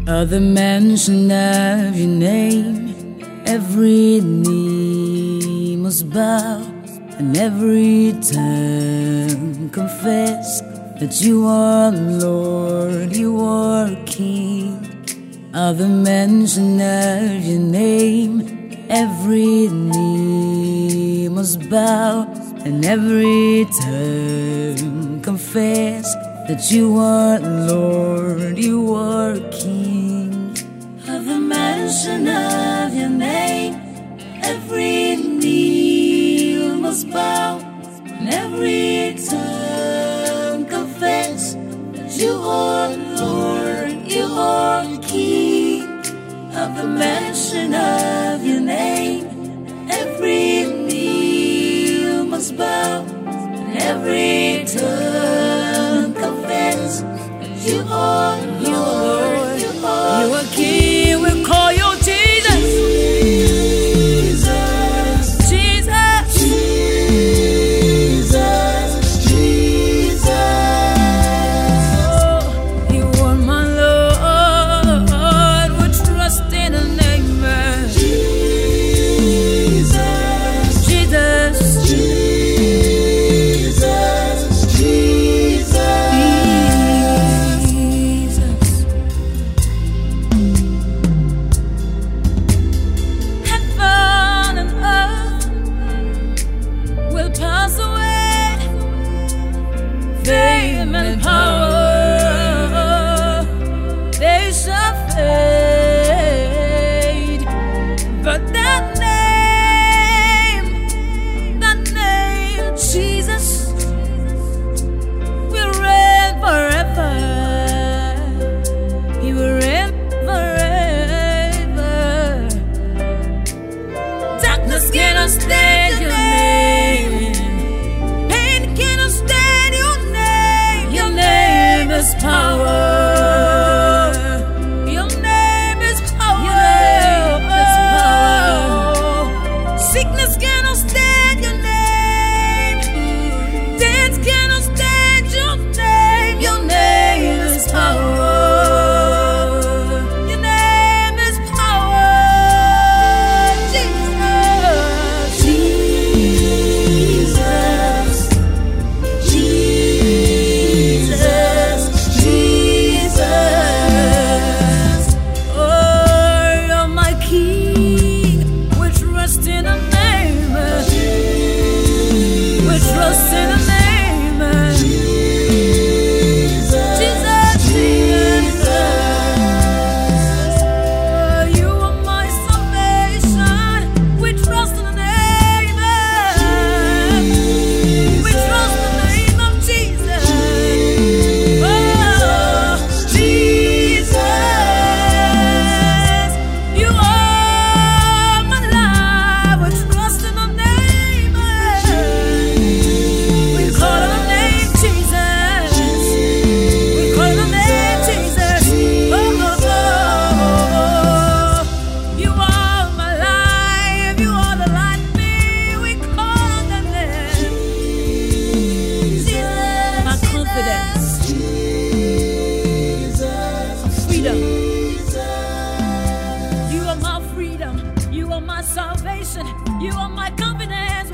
At the mention of your name, every knee must bow and every tongue confess that you are Lord, you are King. At the mention of your name, every knee must bow and every tongue confess that you are Lord, you are King. At the mention of your name, every knee must bow and every tongue confess that you are Lord, you are King. At the mention of your name, every knee must bow and every tongue confess that you are Lord, you are King. We call you Jesus, Jesus, Jesus, Jesus, Jesus. Oh, you are my Lord. We trust in the name of Jesus, Jesus, Jesus, Jesus. Heaven and earth will pass away, fame and power, they shall fade, but that name, Jesus, will reign forever. He will reign forever. Darkness cannot stand your name. Pain cannot stand your name. Your name is power. Your name is power. Your name is power. Sickness cannot stand your name. Death cannot stand your name. Your name is power. Your name is power. Jesus, Jesus, Jesus, Jesus. Oh, you're my King. We trust in the name. We trust in the name. Jesus, Jesus. Oh, you are my salvation. We trust in the name. We trust in the name of Jesus. Oh, Jesus. You are my life. We trust in the name. We call on the name Jesus. We call on the name Jesus. Oh, oh, oh. You are my life. You are the light in me. We call on the name Jesus. My confidence, freedom. You are my freedom. You are my salvation. You are my confidence.